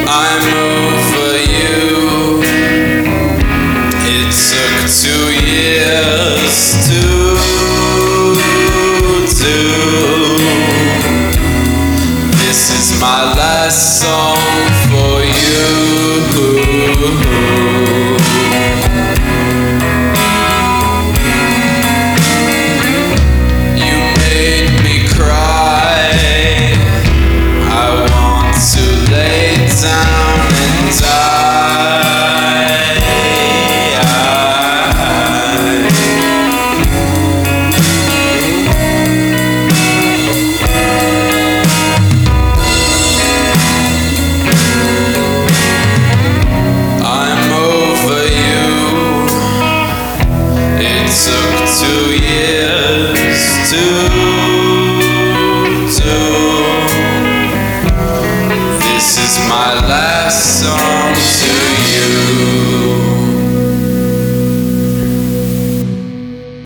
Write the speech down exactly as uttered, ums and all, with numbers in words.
I'm over you. It took two years to do. This is my last song for you. You made me cry. I want to lay down and die. I'm over you. It took two years to do. This is my last song.